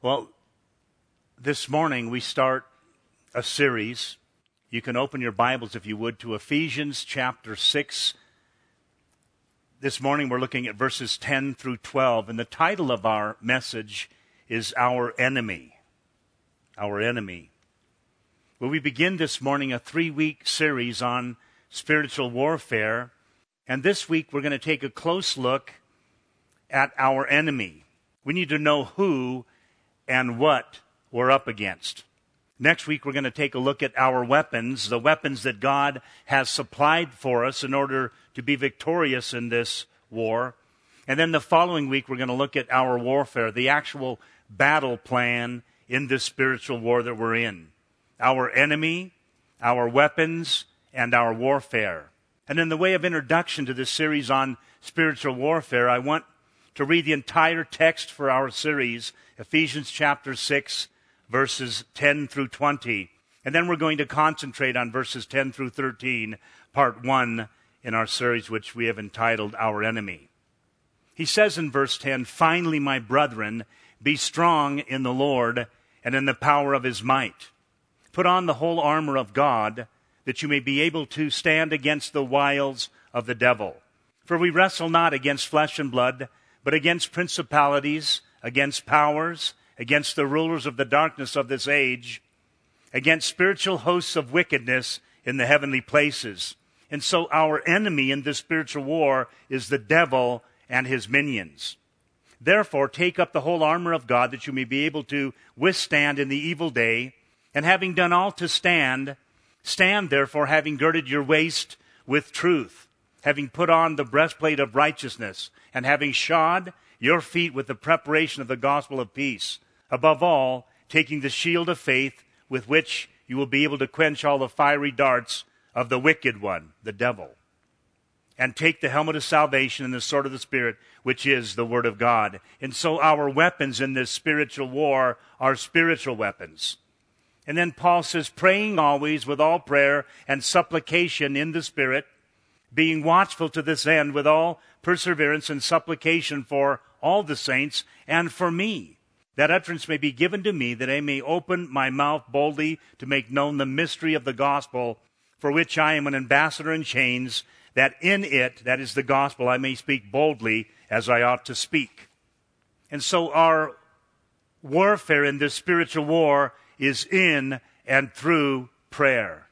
Well, this morning we start a series. You can open your Bibles, if you would, to Ephesians chapter 6. This morning we're looking at verses 10 through 12, and the title of our message is Our Enemy. Our Enemy. Well, we begin this morning a 3-week series on spiritual warfare, and this week we're going to take a close look at our enemy. We need to know who and what we're up against. Next week, we're going to take a look at our weapons, the weapons that God has supplied for us in order to be victorious in this war. And then the following week, we're going to look at our warfare, the actual battle plan in this spiritual war that we're in. Our enemy, our weapons, and our warfare. And in the way of introduction to this series on spiritual warfare, I want to read the entire text for our series, Ephesians chapter 6, verses 10 through 20. And then we're going to concentrate on verses 10 through 13, part 1 in our series, which we have entitled Our Enemy. He says in verse 10, "Finally, my brethren, be strong in the Lord and in the power of his might. Put on the whole armor of God, that you may be able to stand against the wiles of the devil. For we wrestle not against flesh and blood, but against principalities, against powers, against the rulers of the darkness of this age, against spiritual hosts of wickedness in the heavenly places." And so our enemy in this spiritual war is the devil and his minions. "Therefore, take up the whole armor of God, that you may be able to withstand in the evil day, and having done all to stand, stand therefore, having girded your waist with truth, having put on the breastplate of righteousness, and having shod your feet with the preparation of the gospel of peace. Above all, taking the shield of faith, with which you will be able to quench all the fiery darts of the wicked one," the devil. "And take the helmet of salvation and the sword of the Spirit, which is the word of God." And so our weapons in this spiritual war are spiritual weapons. And then Paul says, "Praying always with all prayer and supplication in the Spirit, being watchful to this end with all perseverance and supplication for all the saints and for me, that utterance may be given to me, that I may open my mouth boldly to make known the mystery of the gospel, for which I am an ambassador in chains, that in it," that is the gospel, "I may speak boldly as I ought to speak." And so our warfare in this spiritual war is in and through prayer.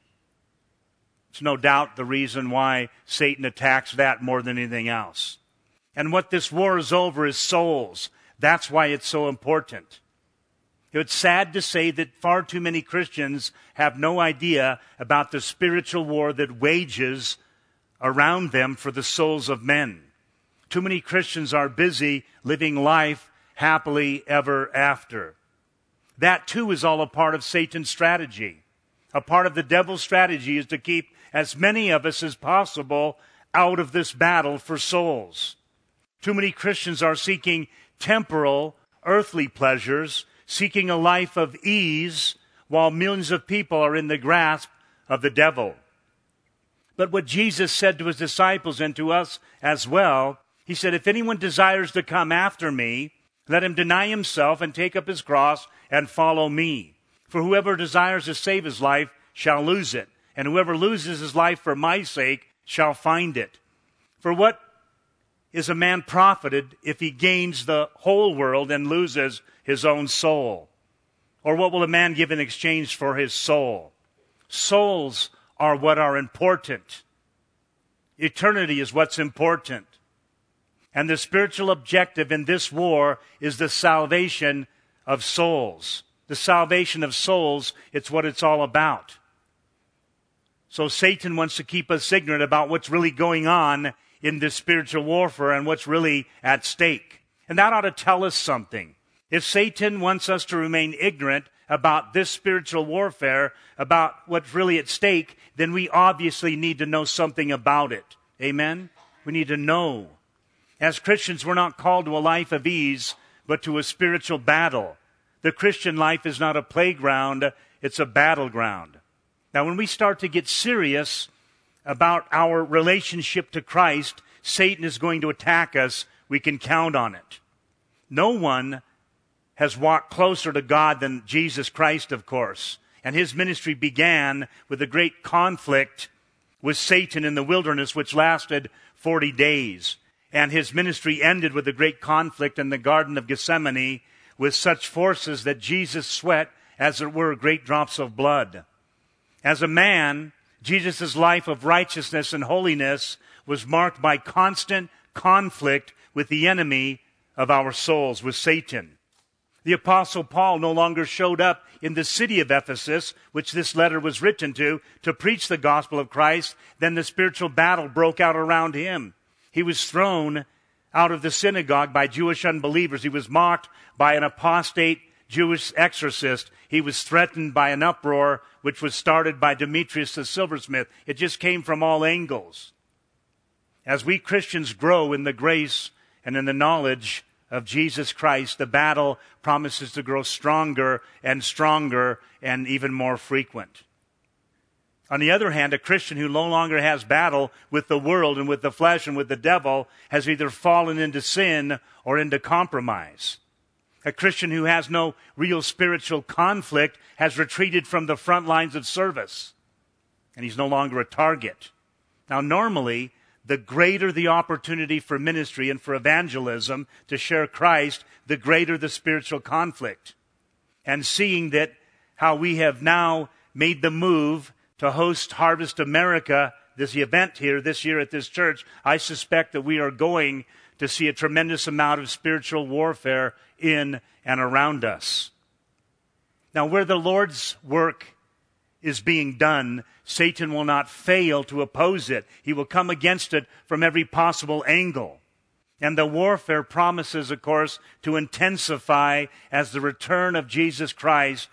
It's no doubt the reason why Satan attacks that more than anything else. And what this war is over is souls. That's why it's so important. It's sad to say that far too many Christians have no idea about the spiritual war that wages around them for the souls of men. Too many Christians are busy living life happily ever after. That too is all a part of Satan's strategy. A part of the devil's strategy is to keep as many of us as possible out of this battle for souls. Too many Christians are seeking temporal, earthly pleasures, seeking a life of ease, while millions of people are in the grasp of the devil. But what Jesus said to his disciples and to us as well, he said, "If anyone desires to come after me, let him deny himself and take up his cross and follow me. For whoever desires to save his life shall lose it, and whoever loses his life for my sake shall find it. For what is a man profited if he gains the whole world and loses his own soul? Or what will a man give in exchange for his soul?" Souls are what are important. Eternity is what's important. And the spiritual objective in this war is the salvation of souls. The salvation of souls, it's what it's all about. So Satan wants to keep us ignorant about what's really going on in this spiritual warfare and what's really at stake. And that ought to tell us something. If Satan wants us to remain ignorant about this spiritual warfare, about what's really at stake, then we obviously need to know something about it. Amen? We need to know. As Christians, we're not called to a life of ease, but to a spiritual battle. The Christian life is not a playground, it's a battleground. Now, when we start to get serious about our relationship to Christ, Satan is going to attack us. We can count on it. No one has walked closer to God than Jesus Christ, of course. And his ministry began with a great conflict with Satan in the wilderness, which lasted 40 days. And his ministry ended with a great conflict in the Garden of Gethsemane with such forces that Jesus sweat, as it were, great drops of blood. As a man, Jesus' life of righteousness and holiness was marked by constant conflict with the enemy of our souls, with Satan. The Apostle Paul no longer showed up in the city of Ephesus, which this letter was written to preach the gospel of Christ. Then the spiritual battle broke out around him. He was thrown out of the synagogue by Jewish unbelievers. He was mocked by an apostate Jewish exorcist. He was threatened by an uproar which was started by Demetrius the silversmith. It just came from all angles. As we Christians grow in the grace and in the knowledge of Jesus Christ, the battle promises to grow stronger and even more frequent. On the other hand, a Christian who no longer has battle with the world and with the flesh and with the devil has either fallen into sin or into compromise. A Christian who has no real spiritual conflict has retreated from the front lines of service, and he's no longer a target. Now, normally, the greater the opportunity for ministry and for evangelism to share Christ, the greater the spiritual conflict. And seeing that how we have now made the move to host Harvest America, this event here this year at this church, I suspect that we are going to see a tremendous amount of spiritual warfare in and around us. Now, where the Lord's work is being done, Satan will not fail to oppose it. He will come against it from every possible angle. And the warfare promises, of course, to intensify as the return of Jesus Christ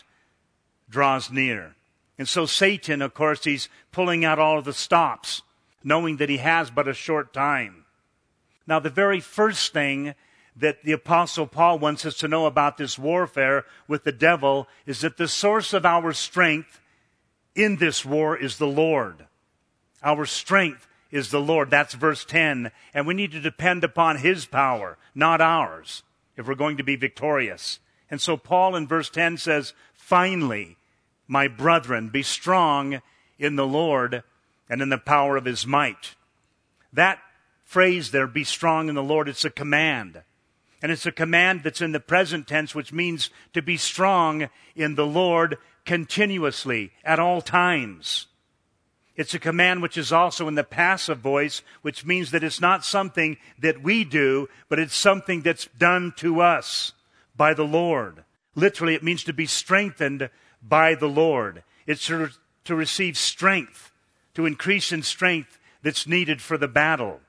draws near. And so Satan, of course, he's pulling out all of the stops, knowing that he has but a short time. Now, the very first thing that the Apostle Paul wants us to know about this warfare with the devil is that the source of our strength in this war is the Lord. Our strength is the Lord. That's verse 10. And we need to depend upon his power, not ours, if we're going to be victorious. And so Paul in verse 10 says, "Finally, my brethren, be strong in the Lord and in the power of his might." That phrase there, "be strong in the Lord," it's a command. And it's a command that's in the present tense, which means to be strong in the Lord continuously, at all times. It's a command which is also in the passive voice, which means that it's not something that we do, but it's something that's done to us by the Lord. Literally, it means to be strengthened by the Lord. It's to receive strength, to increase in strength that's needed for the battle.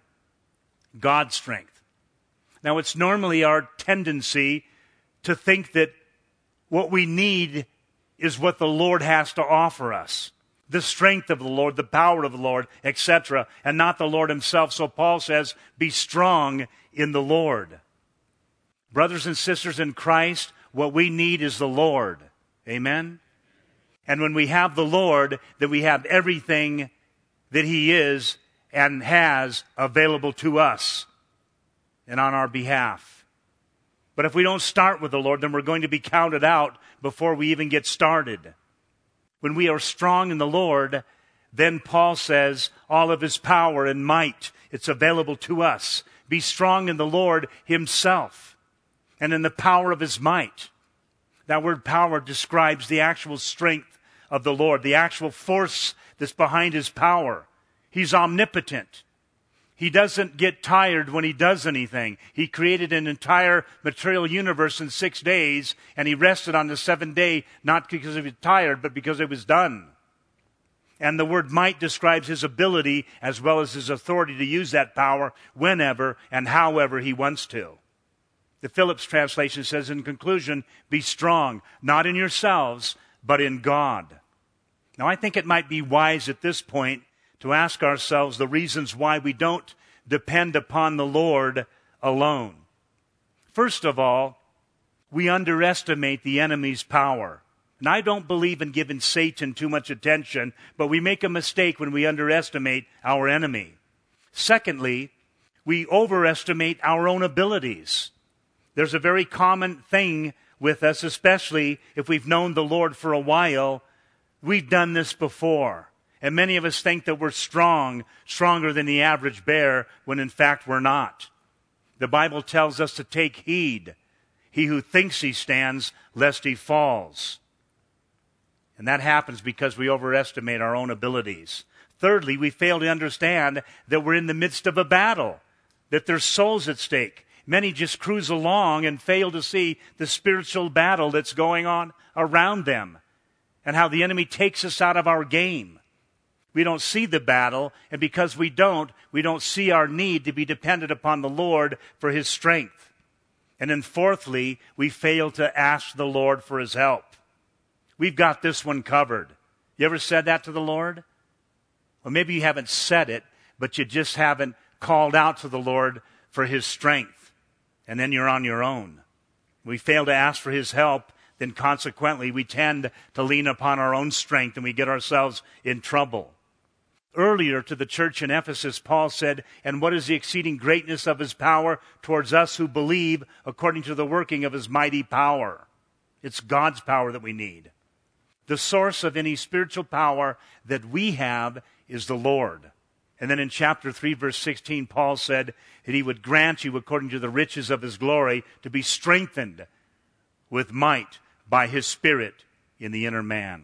God's strength. Now, it's normally our tendency to think that what we need is what the Lord has to offer us. The strength of the Lord, the power of the Lord, etc., and not the Lord himself. So Paul says, be strong in the Lord. Brothers and sisters in Christ, what we need is the Lord. Amen? And when we have the Lord, then we have everything that he is and has available to us and on our behalf. But if we don't start with the Lord, then we're going to be counted out before we even get started. When we are strong in the Lord, then Paul says all of his power and might, it's available to us. Be strong in the Lord himself and in the power of his might. That word power describes the actual strength of the Lord, the actual force that's behind his power. He's omnipotent. He doesn't get tired when he does anything. He created an entire material universe in 6 days, and he rested on the seventh day, not because he was tired, but because it was done. And the word might describes his ability as well as his authority to use that power whenever and however he wants to. The Phillips translation says, in conclusion, be strong, not in yourselves, but in God. Now, I think it might be wise at this point to ask ourselves the reasons why we don't depend upon the Lord alone. First of all, we underestimate the enemy's power. And I don't believe in giving Satan too much attention, but we make a mistake when we underestimate our enemy. Secondly, we overestimate our own abilities. There's a very common thing with us, especially if we've known the Lord for a while. We've done this before. And many of us think that we're stronger than the average bear, when in fact we're not. The Bible tells us to take heed. He who thinks he stands, lest he falls. And that happens because we overestimate our own abilities. Thirdly, we fail to understand that we're in the midst of a battle, that there's souls at stake. Many just cruise along and fail to see the spiritual battle that's going on around them and how the enemy takes us out of our game. We don't see the battle, and because we don't see our need to be dependent upon the Lord for his strength. And then fourthly, we fail to ask the Lord for his help. We've got this one covered. You ever said that to the Lord? Well, maybe you haven't said it, but you just haven't called out to the Lord for his strength. And then you're on your own. We fail to ask for his help, then consequently we tend to lean upon our own strength and we get ourselves in trouble. Earlier to the church in Ephesus, Paul said, "And what is the exceeding greatness of his power towards us who believe according to the working of his mighty power?" It's God's power that we need. The source of any spiritual power that we have is the Lord. And then in chapter 3, verse 16, Paul said that he would grant you, according to the riches of his glory, to be strengthened with might by his Spirit in the inner man.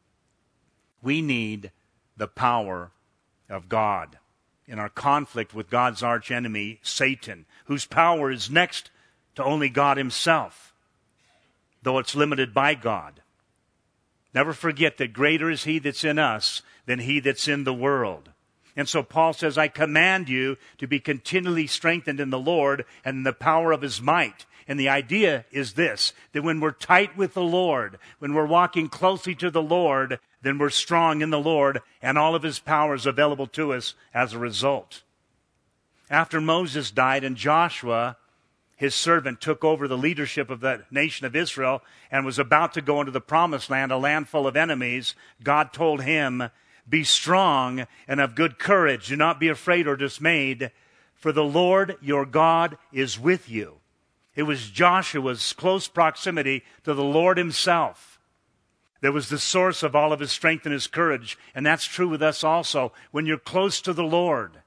We need the power of God in our conflict with God's archenemy, Satan, whose power is next to only God himself, though it's limited by God. Never forget that greater is he that's in us than he that's in the world. And so Paul says, "I command you to be continually strengthened in the Lord and in the power of his might." And the idea is this, that when we're tight with the Lord, when we're walking closely to the Lord, then we're strong in the Lord, and all of his power is available to us as a result. After Moses died and Joshua, his servant, took over the leadership of the nation of Israel and was about to go into the promised land, a land full of enemies, God told him, "Be strong and of good courage. Do not be afraid or dismayed, for the Lord your God is with you." It was Joshua's close proximity to the Lord himself that was the source of all of his strength and his courage. And that's true with us also. When you're close to the Lord,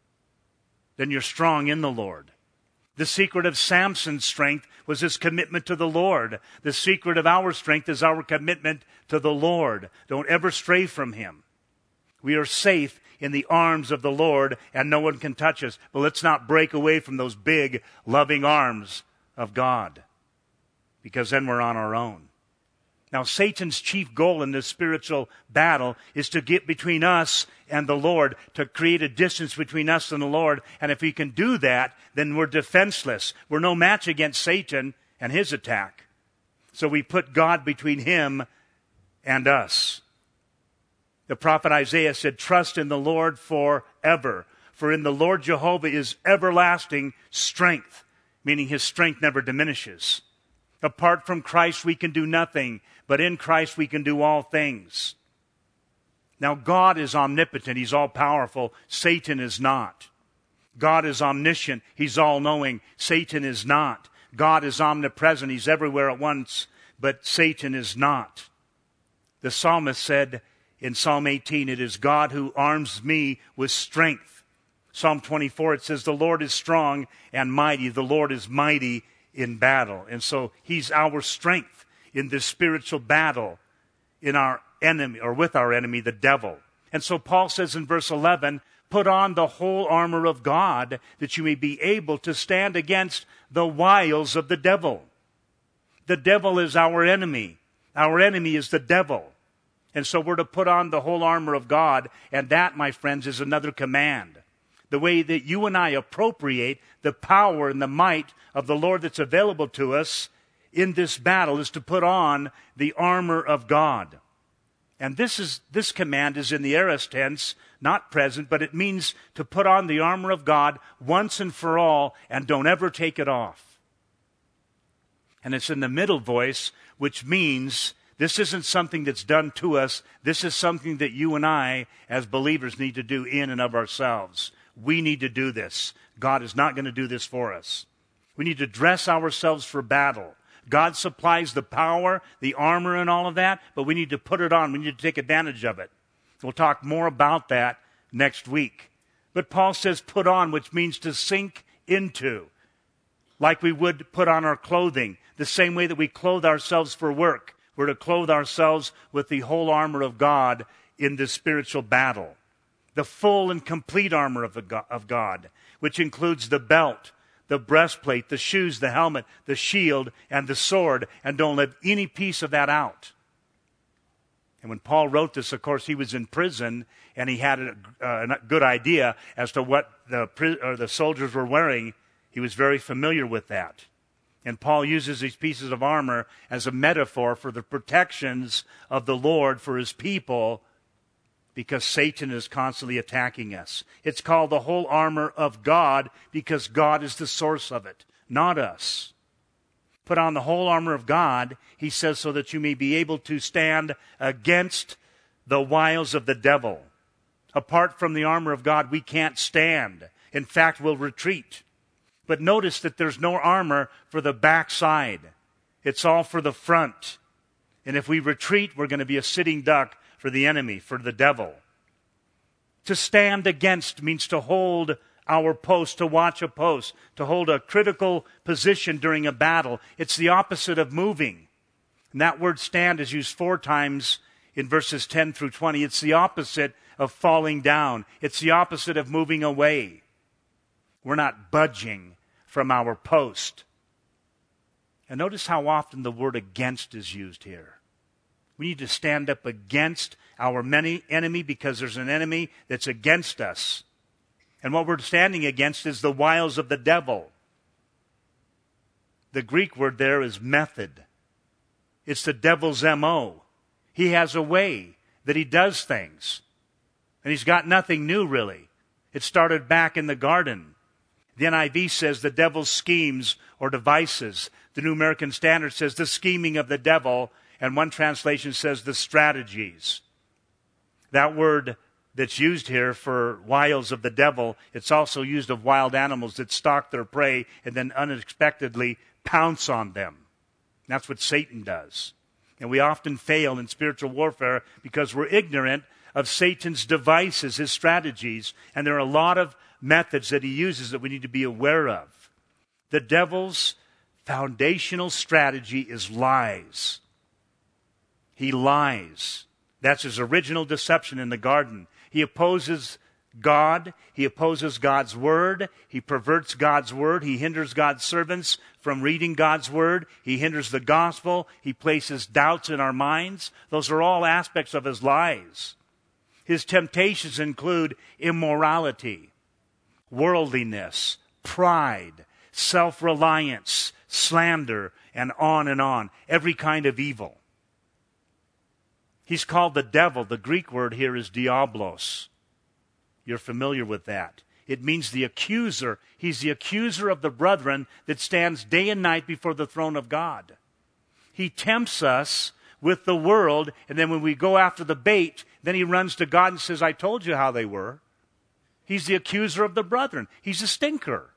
then you're strong in the Lord. The secret of Samson's strength was his commitment to the Lord. The secret of our strength is our commitment to the Lord. Don't ever stray from him. We are safe in the arms of the Lord, and no one can touch us. But let's not break away from those big, loving arms of God, because then we're on our own. Now, Satan's chief goal in this spiritual battle is to get between us and the Lord, to create a distance between us and the Lord. And if he can do that, then we're defenseless. We're no match against Satan and his attack. So we put God between him and us. The prophet Isaiah said, "Trust in the Lord forever, for in the Lord Jehovah is everlasting strength," meaning his strength never diminishes. Apart from Christ, we can do nothing, but in Christ we can do all things. Now, God is omnipotent. He's all-powerful. Satan is not. God is omniscient. He's all-knowing. Satan is not. God is omnipresent. He's everywhere at once, but Satan is not. The psalmist said in Psalm 18, "It is God who arms me with strength." Psalm 24, it says, "The Lord is strong and mighty. The Lord is mighty in battle." And so he's our strength in this spiritual battle in our enemy, or with our enemy, the devil. And so Paul says in verse 11, "Put on the whole armor of God, that you may be able to stand against the wiles of the devil." The devil is our enemy. Our enemy is the devil. And so we're to put on the whole armor of God, and that, my friends, is another command. The way that you and I appropriate the power and the might of the Lord that's available to us in this battle is to put on the armor of God. And this command is in the aorist tense, not present, but it means to put on the armor of God once and for all, and don't ever take it off. And it's in the middle voice, which means this isn't something that's done to us. This is something that you and I, as believers, need to do in and of ourselves. We need to do this. God is not going to do this for us. We need to dress ourselves for battle. God supplies the power, the armor, and all of that, but we need to put it on. We need to take advantage of it. We'll talk more about that next week. But Paul says put on, which means to sink into, like we would put on our clothing, the same way that we clothe ourselves for work. We're to clothe ourselves with the whole armor of God in this spiritual battle. The full and complete armor of God, which includes the belt, the breastplate, the shoes, the helmet, the shield, and the sword, and don't leave any piece of that out. And when Paul wrote this, of course, he was in prison, and he had a good idea as to what the soldiers were wearing. He was very familiar with that. And Paul uses these pieces of armor as a metaphor for the protections of the Lord for his people, because Satan is constantly attacking us. It's called the whole armor of God because God is the source of it, not us. Put on the whole armor of God, he says, so that you may be able to stand against the wiles of the devil. Apart from the armor of God, we can't stand. In fact, we'll retreat. But notice that there's no armor for the backside. It's all for the front. And if we retreat, we're going to be a sitting duck for the enemy, for the devil. To stand against means to hold our post, to watch a post, to hold a critical position during a battle. It's the opposite of moving. And that word stand is used 4 times in verses 10 through 20. It's the opposite of falling down. It's the opposite of moving away. We're not budging from our post. And notice how often the word against is used here. We need to stand up against our enemy because there's an enemy that's against us. And what we're standing against is the wiles of the devil. The Greek word there is method. It's the devil's M.O. He has a way that he does things. And he's got nothing new, really. It started back in the garden. The NIV says the devil's schemes or devices. The New American Standard says the scheming of the devil. And one translation says the strategies. That word that's used here for wiles of the devil, it's also used of wild animals that stalk their prey and then unexpectedly pounce on them. That's what Satan does. And we often fail in spiritual warfare because we're ignorant of Satan's devices, his strategies. And there are a lot of methods that he uses that we need to be aware of. The devil's foundational strategy is lies. He lies. That's his original deception in the garden. He opposes God. He opposes God's word. He perverts God's word. He hinders God's servants from reading God's word. He hinders the gospel. He places doubts in our minds. Those are all aspects of his lies. His temptations include immorality, worldliness, pride, self-reliance, slander, and on. Every kind of evil. He's called the devil. The Greek word here is diablos. You're familiar with that. It means the accuser. He's the accuser of the brethren that stands day and night before the throne of God. He tempts us with the world, and then when we go after the bait, then he runs to God and says, I told you how they were. He's the accuser of the brethren. He's a stinker.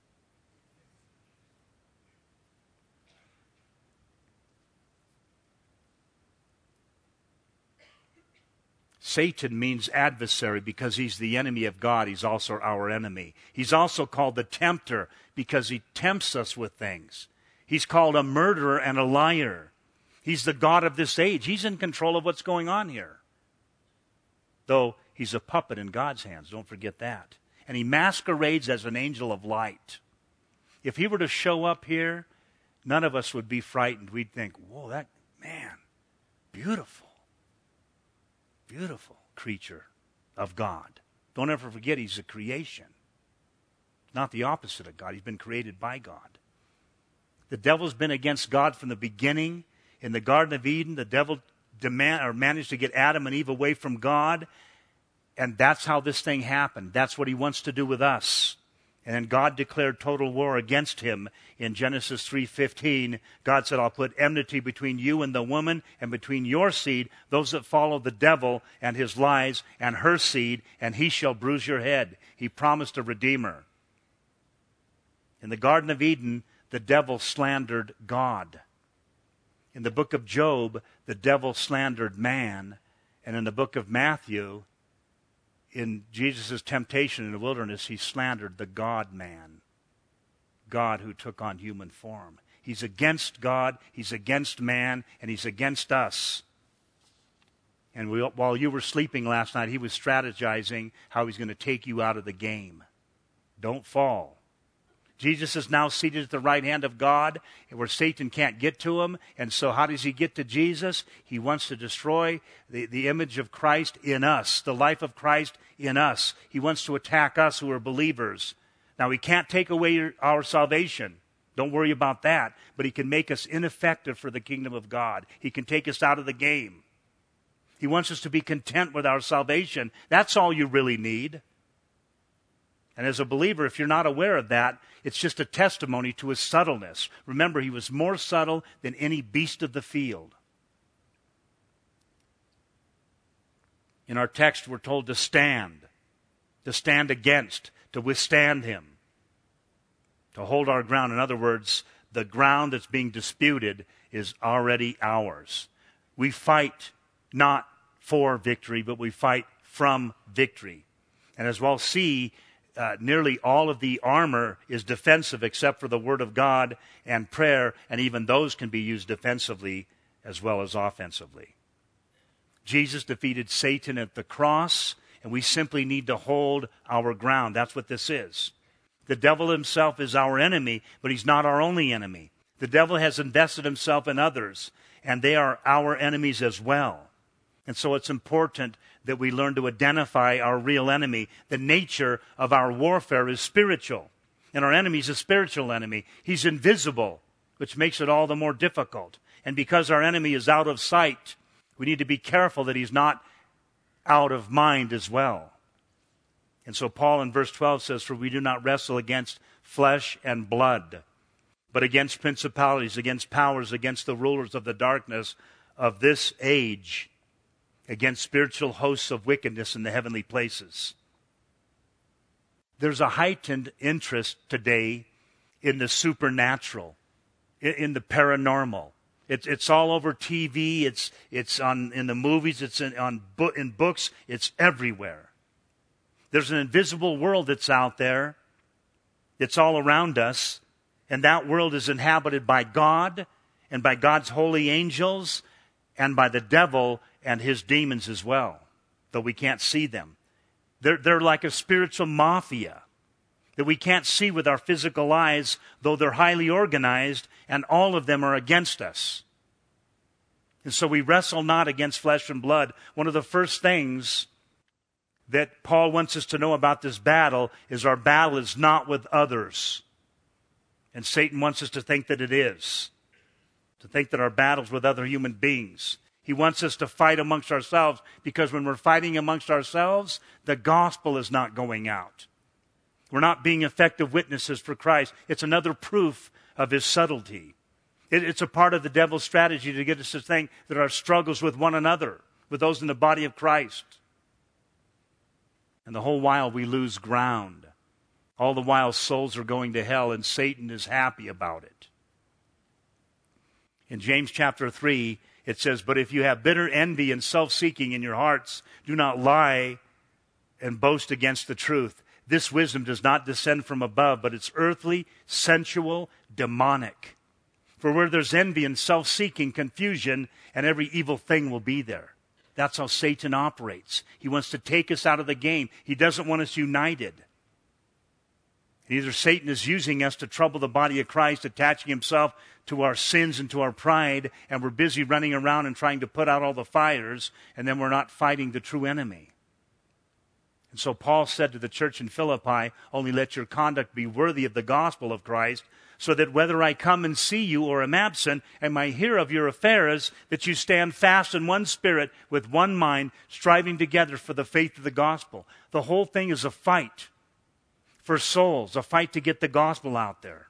Satan means adversary because he's the enemy of God. He's also our enemy. He's also called the tempter because he tempts us with things. He's called a murderer and a liar. He's the god of this age. He's in control of what's going on here. Though he's a puppet in God's hands. Don't forget that. And he masquerades as an angel of light. If he were to show up here, none of us would be frightened. We'd think, whoa, that man, beautiful. Beautiful creature of God. Don't ever forget he's a creation. Not the opposite of God. He's been created by God. The devil's been against God from the beginning. In the Garden of Eden, the devil managed to get Adam and Eve away from God. And that's how this thing happened. That's what he wants to do with us. And then God declared total war against him in Genesis 3:15. God said, I'll put enmity between you and the woman and between your seed, those that follow the devil and his lies, and her seed, and he shall bruise your head. He promised a redeemer. In the Garden of Eden, the devil slandered God. In the book of Job, the devil slandered man. And in the book of Matthew, in Jesus' temptation in the wilderness, he slandered the God-man, God who took on human form. He's against God, he's against man, and he's against us. And while you were sleeping last night, he was strategizing how he's going to take you out of the game. Don't fall. Jesus is now seated at the right hand of God, where Satan can't get to him. And so how does he get to Jesus? He wants to destroy the image of Christ in us, the life of Christ in us. He wants to attack us who are believers. Now, he can't take away our salvation. Don't worry about that. But he can make us ineffective for the kingdom of God. He can take us out of the game. He wants us to be content with our salvation. That's all you really need. And as a believer, if you're not aware of that, it's just a testimony to his subtleness. Remember, he was more subtle than any beast of the field. In our text, we're told to stand against, to withstand him, to hold our ground. In other words, the ground that's being disputed is already ours. We fight not for victory, but we fight from victory. And as we'll see, nearly all of the armor is defensive except for the Word of God and prayer, and even those can be used defensively as well as offensively. Jesus defeated Satan at the cross, and we simply need to hold our ground. That's what this is. The devil himself is our enemy, but he's not our only enemy. The devil has invested himself in others, and they are our enemies as well. And so it's important that we learn to identify our real enemy. The nature of our warfare is spiritual, and our enemy is a spiritual enemy. He's invisible, which makes it all the more difficult. And because our enemy is out of sight, we need to be careful that he's not out of mind as well. And so Paul in verse 12 says, "For we do not wrestle against flesh and blood, but against principalities, against powers, against the rulers of the darkness of this age, against spiritual hosts of wickedness in the heavenly places." There's a heightened interest today in the supernatural, in the paranormal. It's all over TV. It's in the movies. It's in books. It's everywhere. There's an invisible world that's out there. It's all around us, and that world is inhabited by God and by God's holy angels and by the devil and his demons as well, though we can't see them. They're like a spiritual mafia that we can't see with our physical eyes, though they're highly organized, and all of them are against us. And so we wrestle not against flesh and blood. One of the first things that Paul wants us to know about this battle is our battle is not with others. And Satan wants us to think that it is, to think that our battle's with other human beings. He wants us to fight amongst ourselves, because when we're fighting amongst ourselves, the gospel is not going out. We're not being effective witnesses for Christ. It's another proof of his subtlety. It's a part of the devil's strategy to get us to think that our struggles with one another, with those in the body of Christ. And the whole while we lose ground. All the while souls are going to hell, and Satan is happy about it. In James chapter 3, it says, "But if you have bitter envy and self-seeking in your hearts, do not lie and boast against the truth. This wisdom does not descend from above, but it's earthly, sensual, demonic. For where there's envy and self-seeking, confusion, and every evil thing will be there." That's how Satan operates. He wants to take us out of the game. He doesn't want us united. Either Satan is using us to trouble the body of Christ, attaching himself to our sins and to our pride, and we're busy running around and trying to put out all the fires, and then we're not fighting the true enemy. And so Paul said to the church in Philippi, "Only let your conduct be worthy of the gospel of Christ, so that whether I come and see you or am absent, and I hear of your affairs, that you stand fast in one spirit, with one mind, striving together for the faith of the gospel." The whole thing is a fight for souls, a fight to get the gospel out there.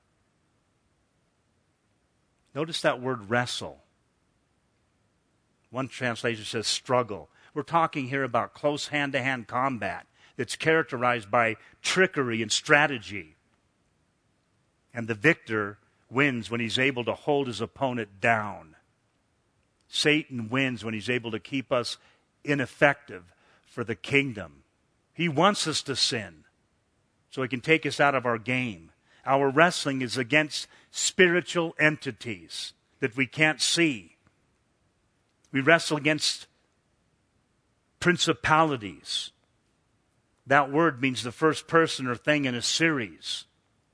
Notice that word wrestle. One translation says struggle. We're talking here about close hand-to-hand combat that's characterized by trickery and strategy. And the victor wins when he's able to hold his opponent down. Satan wins when he's able to keep us ineffective for the kingdom. He wants us to sin so he can take us out of our game. Our wrestling is against spiritual entities that we can't see. We wrestle against principalities. That word means the first person or thing in a series.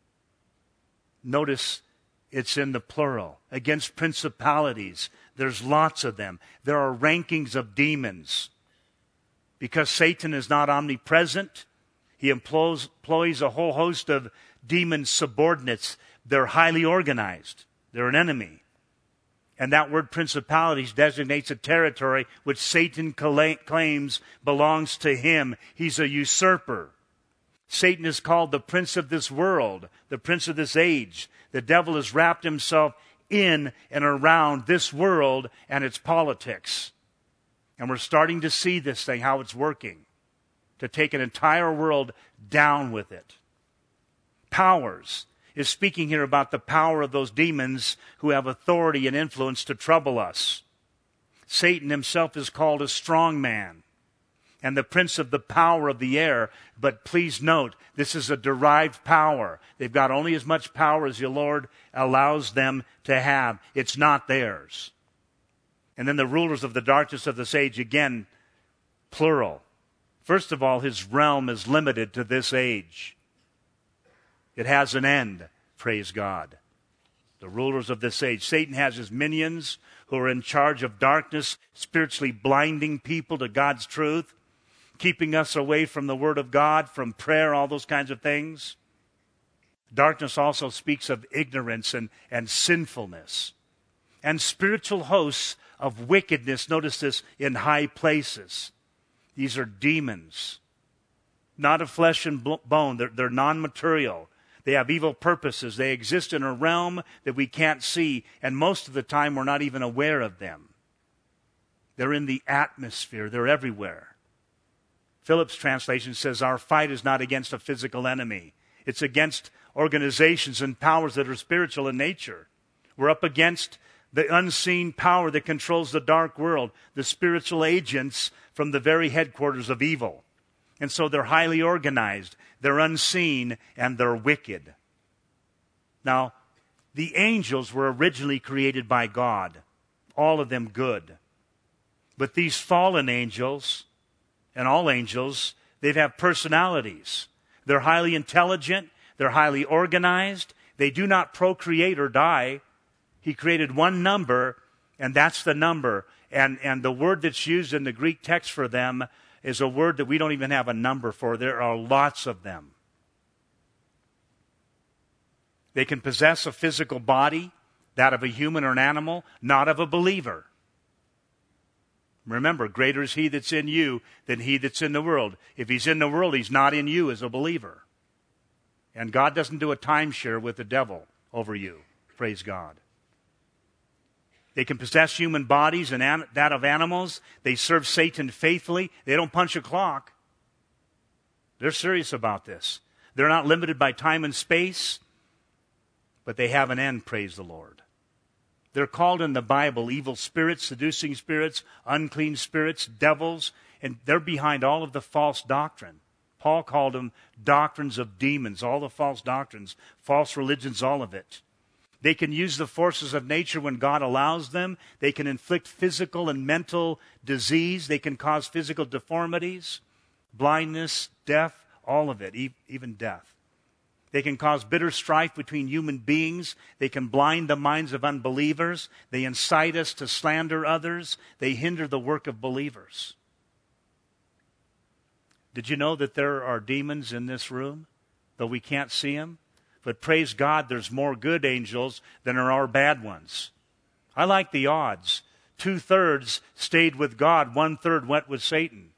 Notice it's in the plural. Against principalities. There's lots of them. There are rankings of demons. Because Satan is not omnipresent, he employs a whole host of demon subordinates. They're highly organized. They're an enemy. And that word principalities designates a territory which Satan claims belongs to him. He's a usurper. Satan is called the prince of this world, the prince of this age. The devil has wrapped himself in and around this world and its politics. And we're starting to see this thing, how it's working, to take an entire world down with it. Powers is speaking here about the power of those demons who have authority and influence to trouble us. Satan himself is called a strong man and the prince of the power of the air. But please note, this is a derived power. They've got only as much power as the Lord allows them to have. It's not theirs. And then the rulers of the darkness of this age, again, plural. First of all, his realm is limited to this age. It has an end, praise God. The rulers of this age. Satan has his minions who are in charge of darkness, spiritually blinding people to God's truth, keeping us away from the Word of God, from prayer, all those kinds of things. Darkness also speaks of ignorance and sinfulness. And spiritual hosts of wickedness, notice this, in high places. These are demons, not of flesh and bone. They're non-material. They have evil purposes. They exist in a realm that we can't see, and most of the time we're not even aware of them. They're in the atmosphere. They're everywhere. Phillips' translation says, our fight is not against a physical enemy. It's against organizations and powers that are spiritual in nature. We're up against the unseen power that controls the dark world, the spiritual agents from the very headquarters of evil. And so they're highly organized, they're unseen, and they're wicked. Now, the angels were originally created by God, all of them good. But these fallen angels, and all angels, they have personalities. They're highly intelligent, they're highly organized, they do not procreate or die. He created one number, and that's the number. And the word that's used in the Greek text for them is a word that we don't even have a number for. There are lots of them. They can possess a physical body, that of a human or an animal, not of a believer. Remember, greater is he that's in you than he that's in the world. If he's in the world, he's not in you as a believer. And God doesn't do a timeshare with the devil over you. Praise God. They can possess human bodies and that of animals. They serve Satan faithfully. They don't punch a clock. They're serious about this. They're not limited by time and space, but they have an end, praise the Lord. They're called in the Bible evil spirits, seducing spirits, unclean spirits, devils, and they're behind all of the false doctrine. Paul called them doctrines of demons, all the false doctrines, false religions, all of it. They can use the forces of nature when God allows them. They can inflict physical and mental disease. They can cause physical deformities, blindness, death, all of it, even death. They can cause bitter strife between human beings. They can blind the minds of unbelievers. They incite us to slander others. They hinder the work of believers. Did you know that there are demons in this room, though we can't see them? But praise God, there's more good angels than there are bad ones. I like the odds. 2/3 stayed with God, 1/3 went with Satan.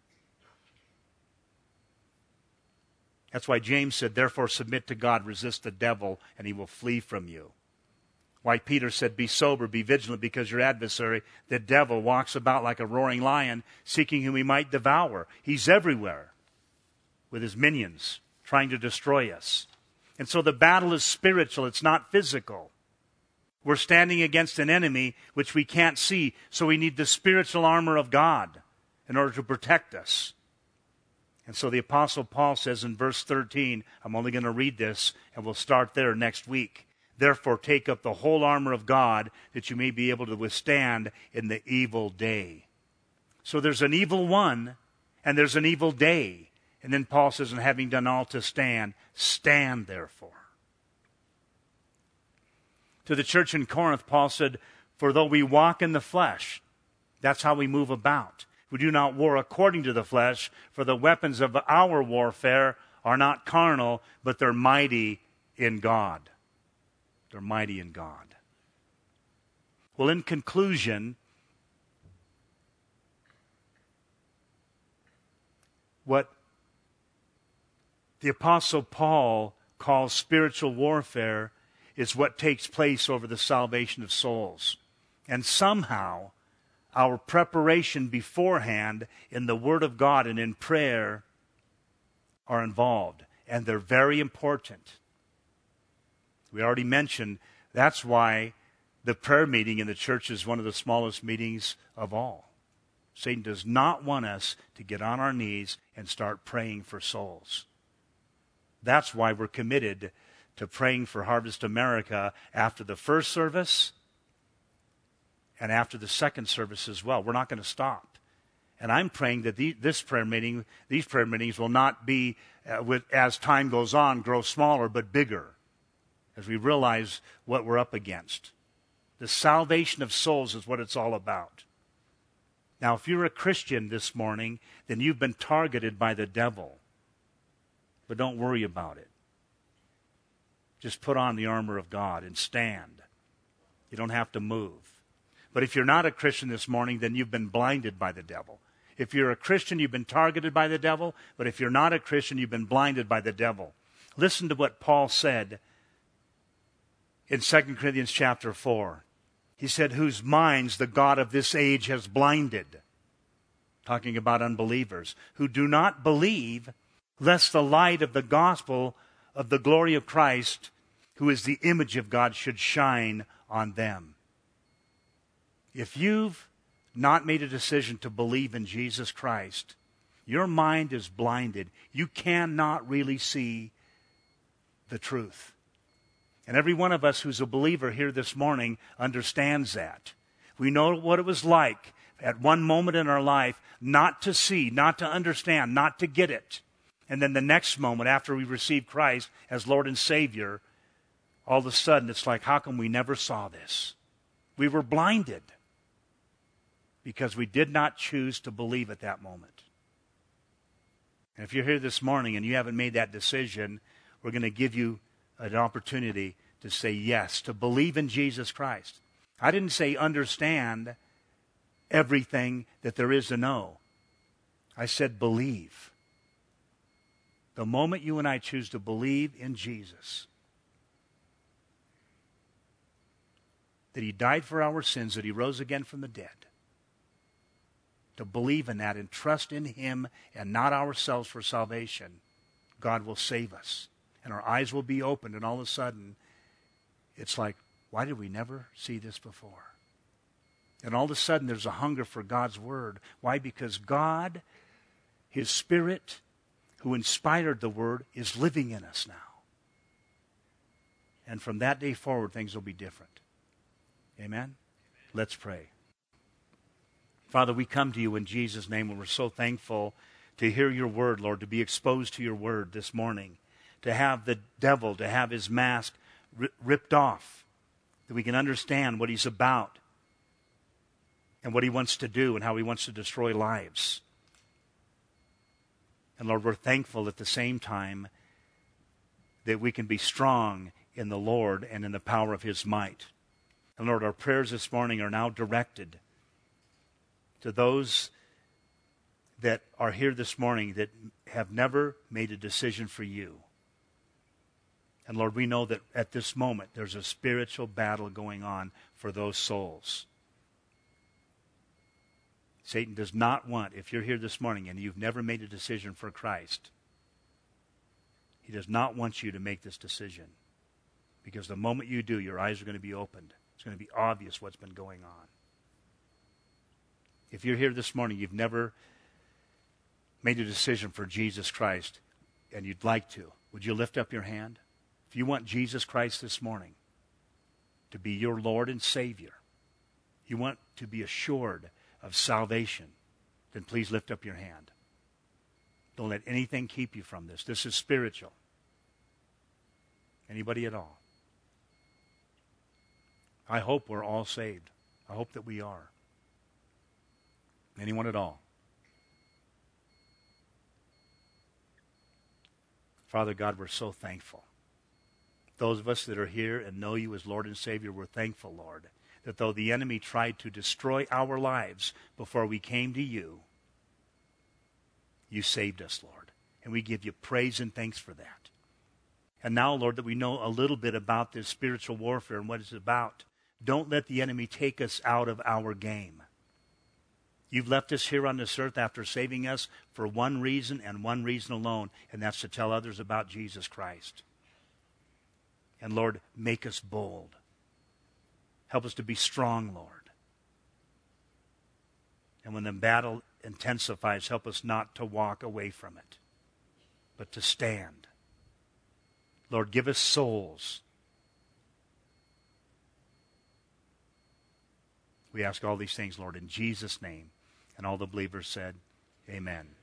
That's why James said, therefore submit to God, resist the devil, and he will flee from you. Why Peter said, be sober, be vigilant, because your adversary, the devil, walks about like a roaring lion, seeking whom he might devour. He's everywhere with his minions, trying to destroy us. And so the battle is spiritual. It's not physical. We're standing against an enemy which we can't see, so we need the spiritual armor of God in order to protect us. And so the Apostle Paul says in verse 13, I'm only going to read this, and we'll start there next week. Therefore, take up the whole armor of God, that you may be able to withstand in the evil day. So there's an evil one, and there's an evil day. And then Paul says, and having done all to stand, stand therefore. To the church in Corinth, Paul said, for though we walk in the flesh, that's how we move about. We do not war according to the flesh, for the weapons of our warfare are not carnal, but they're mighty in God. They're mighty in God. Well, in conclusion, what the Apostle Paul calls spiritual warfare is what takes place over the salvation of souls. And somehow, our preparation beforehand in the Word of God and in prayer are involved. And they're very important. We already mentioned that's why the prayer meeting in the church is one of the smallest meetings of all. Satan does not want us to get on our knees and start praying for souls. That's why we're committed to praying for Harvest America after the first service and after the second service as well. We're not going to stop. And I'm praying that these prayer meetings will not be, as time goes on, grow smaller but bigger as we realize what we're up against. The salvation of souls is what it's all about. Now, if you're a Christian this morning, then you've been targeted by the devil. But don't worry about it. Just put on the armor of God and stand. You don't have to move. But if you're not a Christian this morning, then you've been blinded by the devil. If you're a Christian, you've been targeted by the devil. But if you're not a Christian, you've been blinded by the devil. Listen to what Paul said in 2 Corinthians chapter 4. He said, whose minds the God of this age has blinded. Talking about unbelievers who do not believe, lest the light of the gospel of the glory of Christ, who is the image of God, should shine on them. If you've not made a decision to believe in Jesus Christ, your mind is blinded. You cannot really see the truth. And every one of us who's a believer here this morning understands that. We know what it was like at one moment in our life not to see, not to understand, not to get it. And then the next moment after we receive Christ as Lord and Savior, all of a sudden it's like, how come we never saw this? We were blinded because we did not choose to believe at that moment. And if you're here this morning and you haven't made that decision, we're going to give you an opportunity to say yes, to believe in Jesus Christ. I didn't say understand everything that there is to know. I said believe. The moment you and I choose to believe in Jesus, that He died for our sins, that He rose again from the dead, to believe in that and trust in Him and not ourselves for salvation, God will save us. And our eyes will be opened, and all of a sudden, it's like, why did we never see this before? And all of a sudden, there's a hunger for God's Word. Why? Because God, His Spirit, who inspired the Word, is living in us now. And from that day forward, things will be different. Amen? Let's pray. Father, we come to you in Jesus' name, and we're so thankful to hear your Word, Lord, to be exposed to your Word this morning. To have the devil, to have his mask ripped off, that we can understand what he's about and what he wants to do and how he wants to destroy lives. And Lord, we're thankful at the same time that we can be strong in the Lord and in the power of His might. And Lord, our prayers this morning are now directed to those that are here this morning that have never made a decision for you. And Lord, we know that at this moment there's a spiritual battle going on for those souls. Satan does not want, if you're here this morning and you've never made a decision for Christ, He does not want you to make this decision. Because the moment you do, your eyes are going to be opened. It's going to be obvious what's been going on. If you're here this morning, you've never made a decision for Jesus Christ, and you'd like to, would you lift up your hand? If you want Jesus Christ this morning to be your Lord and Savior, you want to be assured of salvation, then please lift up your hand. Don't let anything keep you from this. This is spiritual. Anybody at all? I hope we're all saved. I hope that we are. Anyone at all? Father God, we're so thankful. Those of us that are here and know you as Lord and Savior, we're thankful, Lord, that though the enemy tried to destroy our lives before we came to you, you saved us, Lord. And we give you praise and thanks for that. And now, Lord, that we know a little bit about this spiritual warfare and what it's about, don't let the enemy take us out of our game. You've left us here on this earth after saving us for one reason and one reason alone, and that's to tell others about Jesus Christ. And Lord, make us bold. Help us to be strong, Lord. And when the battle intensifies, help us not to walk away from it, but to stand. Lord, give us souls. We ask all these things, Lord, in Jesus' name. And all the believers said, amen.